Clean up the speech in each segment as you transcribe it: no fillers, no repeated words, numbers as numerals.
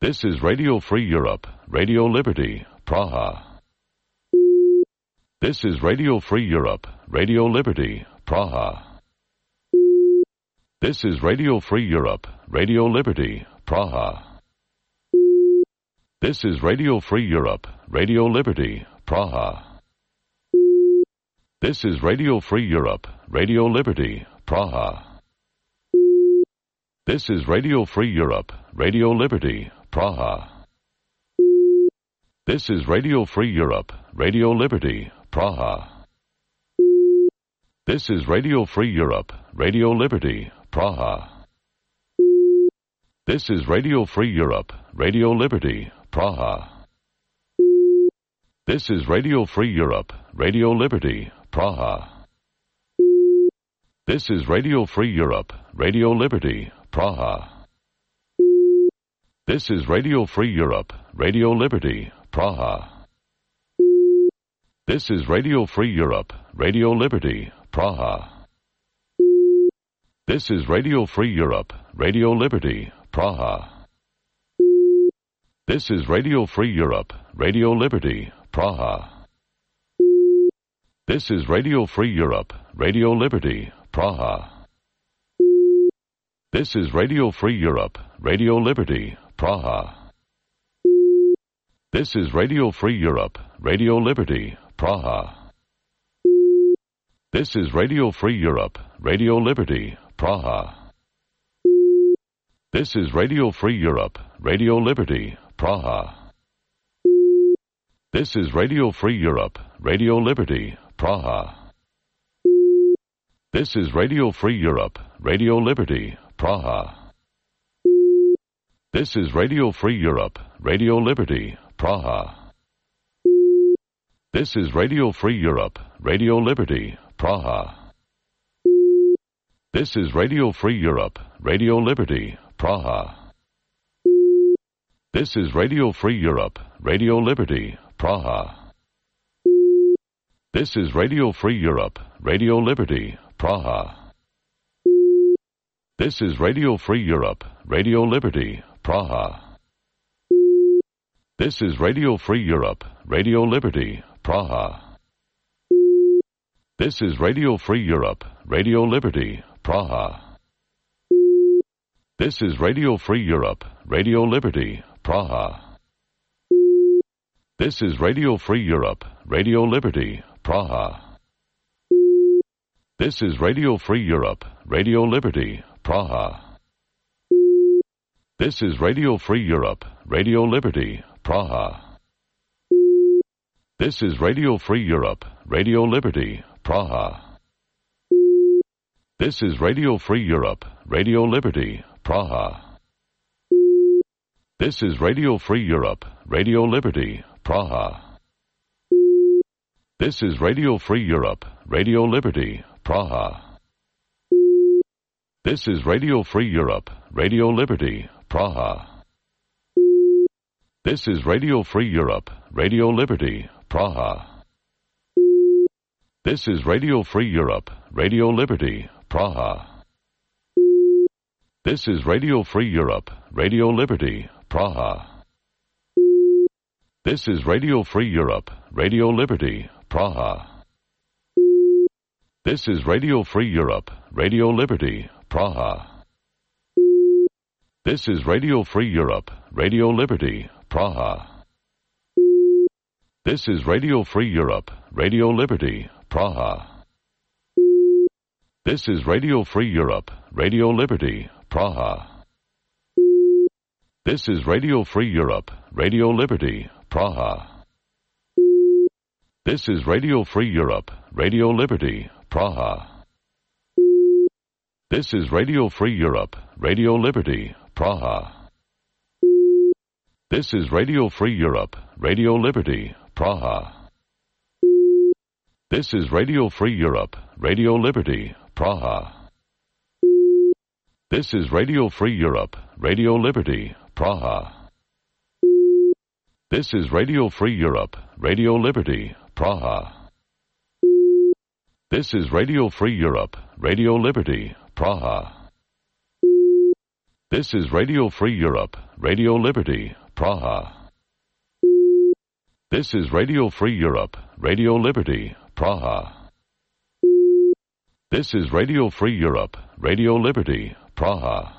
This is Radio Free Europe, Radio Liberty, Praha. This is Radio Free Europe, Radio Liberty, Praha. This is Radio Free Europe, Radio Liberty, Praha. This is Radio Free Europe, Radio Liberty, Praha. This is Radio Free Europe, Radio Liberty, Praha. This is Radio Free Europe, Radio Liberty, Praha. This is Radio Free Europe, Radio Liberty, Praha. This is Radio Free Europe, Radio Liberty, Praha. This is Radio Free Europe, Radio Liberty, Praha. This is Radio Free Europe, Radio Liberty, Praha. This is Radio Free Europe, Radio Liberty, Praha. This is Radio Free Europe, Radio Liberty, Praha. This is Radio Free Europe, Radio Liberty, Praha. This is Radio Free Europe, Radio Liberty, Praha. This is Radio Free Europe, Radio Liberty, Praha. This is Radio Free Europe, Radio Liberty, Praha. This is Radio Free Europe, Radio Liberty, Praha. This is Radio Free Europe, Radio Liberty, Praha. This is Radio Free Europe, Radio Liberty, Praha. This is Radio Free Europe, Radio Liberty, Praha. This is Radio Free Europe, Radio Liberty, Praha. This is Radio Free Europe, Radio Liberty, Praha. This is Radio Free Europe, Radio Liberty, Praha. This is Radio Free Europe, Radio Liberty, Praha. This is Radio Free Europe, Radio Liberty, Praha. This is Radio Free Europe, Radio Liberty, Praha. This is Radio Free Europe, Radio Liberty, Praha. This is Radio Free Europe, Radio Liberty, Praha. This is Radio Free Europe, Radio Liberty, Praha. This is Radio Free Europe, Radio Liberty, Praha. This is Radio Free Europe, Radio Liberty, Praha. This is Radio Free Europe, Radio Liberty, Praha. This is Radio Free Europe, Radio Liberty, Praha. This is Radio Free Europe, Radio Liberty, Praha. This is Radio Free Europe, Radio Liberty, Praha. This is Radio Free Europe, Radio Liberty, Praha. This is Radio Free Europe, Radio Liberty, Praha. This is Radio Free Europe, Radio Liberty, Praha. This is Radio Free Europe, Radio Liberty, Praha. This is Radio Free Europe, Radio Liberty, Praha. This is Radio Free Europe, Radio Liberty, Praha. This is Radio Free Europe, Radio Liberty, Praha. This is Radio Free Europe, Radio Liberty, Praha. This is Radio Free Europe, Radio Liberty, Praha. This is Radio Free Europe, Radio Liberty, Praha. This is Radio Free Europe, Radio Liberty, Praha. This is Radio Free Europe, Radio Liberty, Praha. This is Radio Free Europe, Radio Liberty, Praha. This is Radio Free Europe, Radio Liberty, Praha. This is Radio Free Europe, Radio Liberty, Praha. This is Radio Free Europe, Radio Liberty, Praha. This is Radio Free Europe, Radio Liberty, Praha. This is Radio Free Europe, Radio Liberty, Praha. This is Radio Free Europe, Radio Liberty, Praha. This is Radio Free Europe, Radio Liberty, Praha. This is Radio Free Europe, Radio Liberty, Praha. This is Radio Free Europe, Radio Liberty, Praha. This is Radio Free Europe, Radio Liberty, Praha.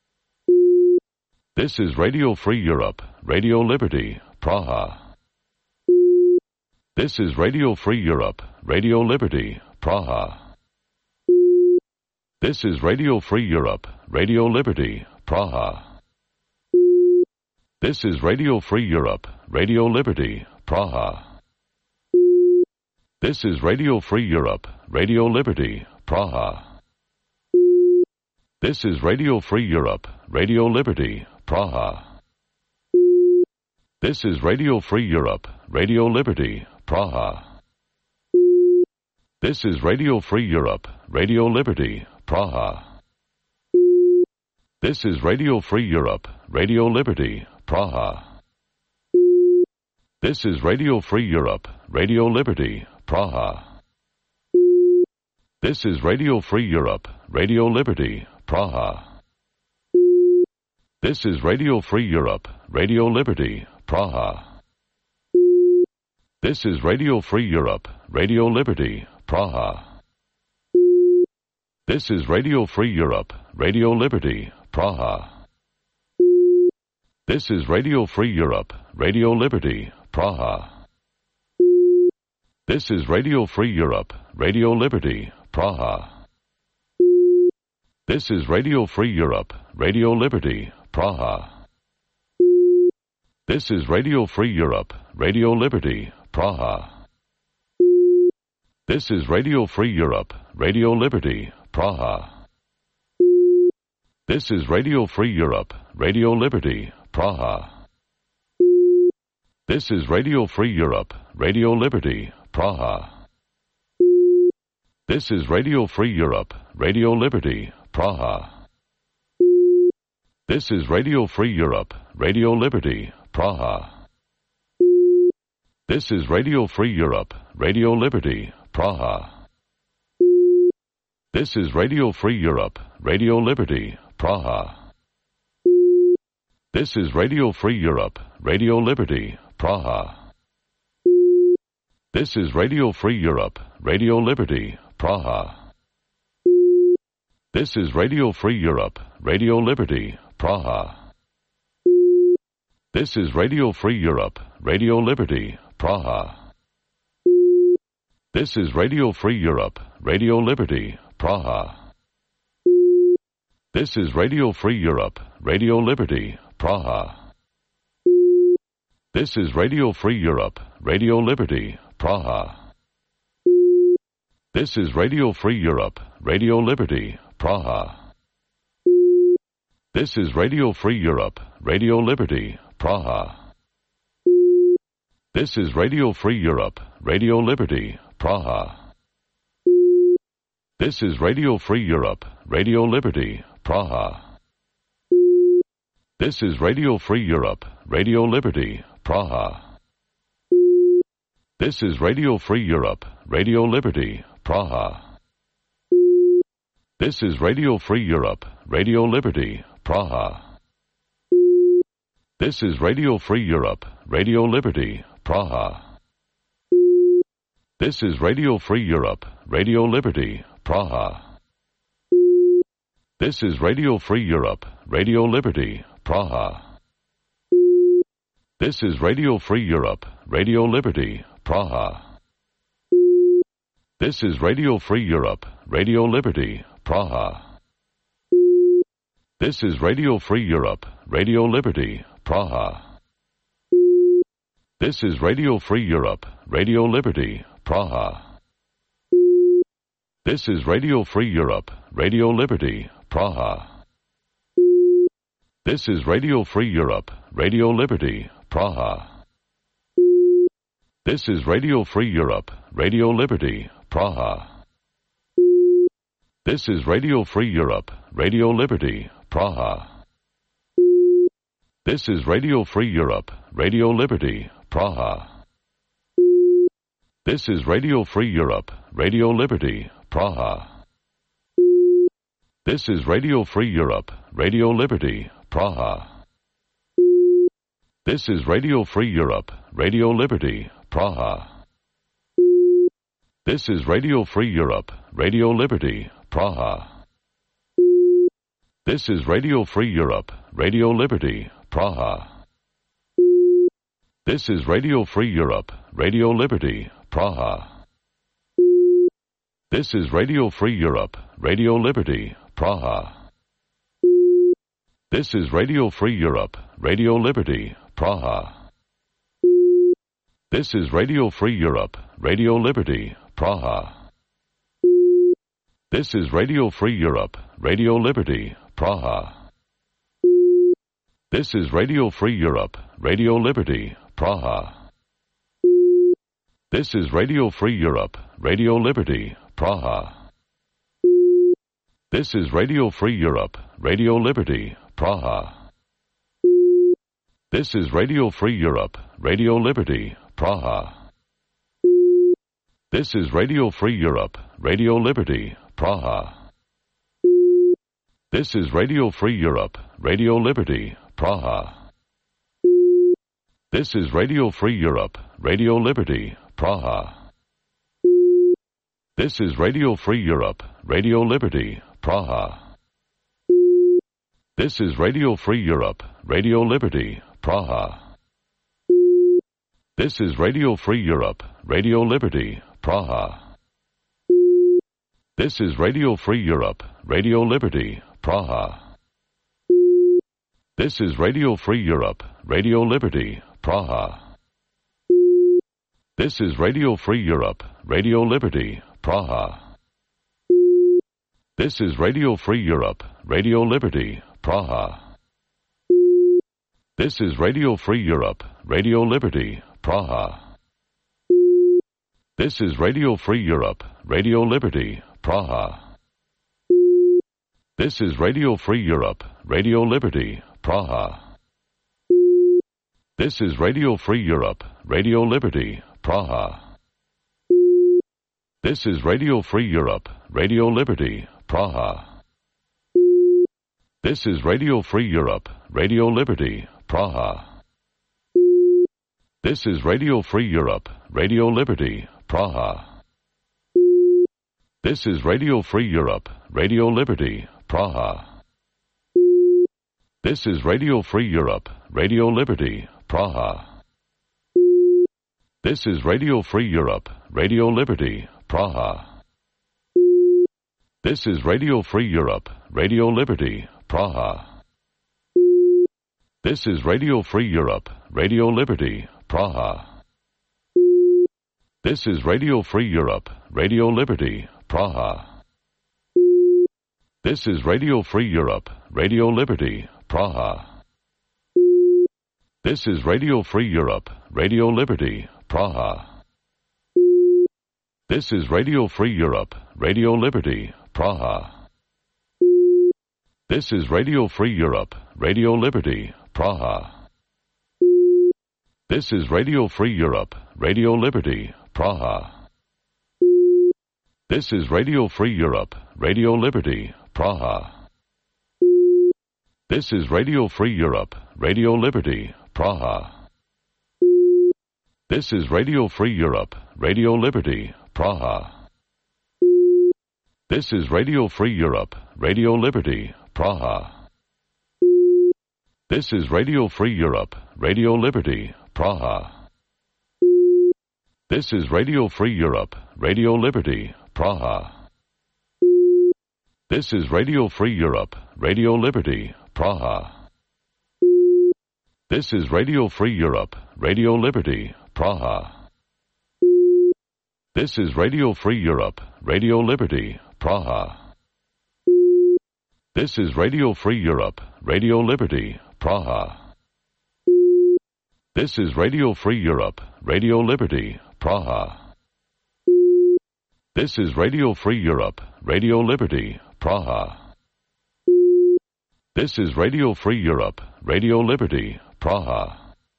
This is Radio Free Europe, Radio Liberty, Praha. This is Radio Free Europe, Radio Liberty, Praha. This is Radio Free Europe, Radio Liberty, Praha. This is Radio Free Europe, Radio Liberty, Praha. This is Radio Free Europe, Radio Liberty, Praha. This is Radio Free Europe, Radio Liberty, Praha. This is Radio Free Europe, Radio Liberty, Praha. This is Radio Free Europe, Radio Liberty, Praha. This is Radio Free Europe, Radio Liberty, Praha. This is Radio Free Europe, Radio Liberty, Praha. This is Radio Free Europe, Radio Liberty, Praha. This is Radio Free Europe, Radio Liberty, Praha. This is Radio Free Europe, Radio Liberty, Praha. This is Radio Free Europe, Radio Liberty, Praha. This is Radio Free Europe, Radio Liberty, Praha. This is Radio Free Europe, Radio Liberty, Praha. This is Radio Free Europe, Radio Liberty, Praha. This is Radio Free Europe, Radio Liberty, Praha. This is Radio Free Europe, Radio Liberty, Praha. This is Radio Free Europe, Radio Liberty, Praha. This is Radio Free Europe, Radio Liberty, Praha. This is Radio Free Europe, Radio Liberty, Praha. This is Radio Free Europe, Radio Liberty, Praha. This is Radio Free Europe, Radio Liberty, Praha. This is Radio Free Europe, Radio Liberty, Praha. This is Radio Free Europe, Radio Liberty, Praha. This is Radio Free Europe, Radio Liberty, Praha. This is Radio Free Europe, Radio Liberty, Praha. This is Radio Free Europe, Radio Liberty, Praha. This is Radio Free Europe, Radio Liberty, Praha. This is Radio Free Europe, Radio Liberty, Praha. This is Radio Free Europe, Radio Liberty, Praha. This is Radio Free Europe, Radio Liberty, Praha. This is Radio Free Europe, Radio Liberty, Praha. This is Radio Free Europe, Radio Liberty, Praha. This is Radio Free Europe, Radio Liberty, Praha. This is Radio Free Europe, Radio Liberty, Praha. This is Radio Free Europe, Radio Liberty, Praha. This is Radio Free Europe, Radio Liberty, Praha. This is Radio Free Europe, Radio Liberty, Praha. This is Radio Free Europe, Radio Liberty, Praha. This is Radio Free Europe, Radio Liberty, Praha. This is Radio Free Europe, Radio Liberty, Praha. This is Radio Free Europe, Radio Liberty, Praha. This is Radio Free Europe, Radio Liberty, Praha. This is Radio Free Europe, Radio Liberty, Praha. This is Radio Free Europe, Radio Liberty, Praha. This is Radio Free Europe, Radio Liberty, Praha. This is Radio Free Europe, Radio Liberty, Praha. This is Radio Free Europe, Radio Liberty, Praha. This is Radio Free Europe, Radio Liberty, Praha. This is Radio Free Europe, Radio Liberty, Praha. This is Radio Free Europe, Radio Liberty, Praha. This is Radio Free Europe, Radio Liberty, Praha. This is Radio Free Europe, Radio Liberty, Praha. This is Radio Free Europe, Radio Liberty, Praha. This is Radio Free Europe, Radio Liberty, Praha. This is Radio Free Europe, Radio Liberty, Praha. This is Radio Free Europe, Radio Liberty, Praha. This is Radio Free Europe, Radio Liberty, Praha. This is Radio Free Europe, Radio Liberty, Praha. This is Radio Free Europe, Radio Liberty, Praha. This is Radio Free Europe, Radio Liberty, Praha. This is Radio Free Europe, Radio Liberty, Praha. This is Radio Free Europe, Radio Liberty, Praha. This is Radio Free Europe, Radio Liberty, Praha. This is Radio Free Europe, Radio Liberty, Praha. This is Radio Free Europe, Radio Liberty, Praha. This is Radio Free Europe, Radio Liberty, Praha. This is Radio Free Europe, Radio Liberty, Praha. This is Radio Free Europe, Radio Liberty, Praha. This is Radio Free Europe, Radio Liberty, Praha. This is Radio Free Europe, Radio Liberty, Praha. This is Radio Free Europe, Radio Liberty, Praha. This is Radio Free Europe, Radio Liberty, Praha. This is Radio Free Europe, Radio Liberty, Praha. This is Radio Free Europe, Radio Liberty, Praha. This is Radio Free Europe, Radio Liberty, Praha. This is Radio Free Europe, Radio Liberty, Praha. This is Radio Free Europe, Radio Liberty, Praha. This is Radio Free Europe, Radio Liberty, Praha. This is Radio Free Europe, Radio Liberty, Praha. This is Radio Free Europe, Radio Liberty, Praha. This is Radio Free Europe, Radio Liberty, Praha. This is Radio Free Europe, Radio Liberty, Praha. This is Radio Free Europe, Radio Liberty, Praha. This is Radio Free Europe, Radio Liberty, Praha. This is Radio Free Europe, Radio Liberty, Praha. This is Radio Free Europe, Radio Liberty, Praha. This is Radio Free Europe, Radio Liberty, Praha. This is Radio Free Europe, Radio Liberty, Praha. This is Radio Free Europe, Radio Liberty, Praha. This is Radio Free Europe, Radio Liberty, Praha. This is Radio Free Europe, Radio Liberty, Praha. This is Radio Free Europe, Radio Liberty, Praha. This is Radio Free Europe, Radio Liberty, Praha. This is Radio Free Europe, Radio Liberty, Praha. This is Radio Free Europe, Radio Liberty, Praha. This is Radio Free Europe, Radio Liberty, Praha. This is Radio Free Europe, Radio Liberty, Praha. This is Radio Free Europe, Radio Liberty, Praha. This is Radio Free Europe, Radio Liberty, Praha. This is Radio Free Europe, Radio Liberty, Praha. This is Radio Free Europe, Radio Liberty, Praha. This is Radio Free Europe, Radio Liberty, Praha. This is Radio Free Europe, Radio Liberty, Praha.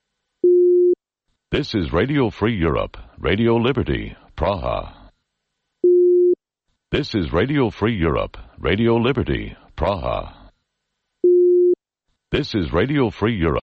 This is Radio Free Europe, Radio Liberty, Praha. This is Radio Free Europe, Radio Liberty, Praha. This is Radio Free Europe.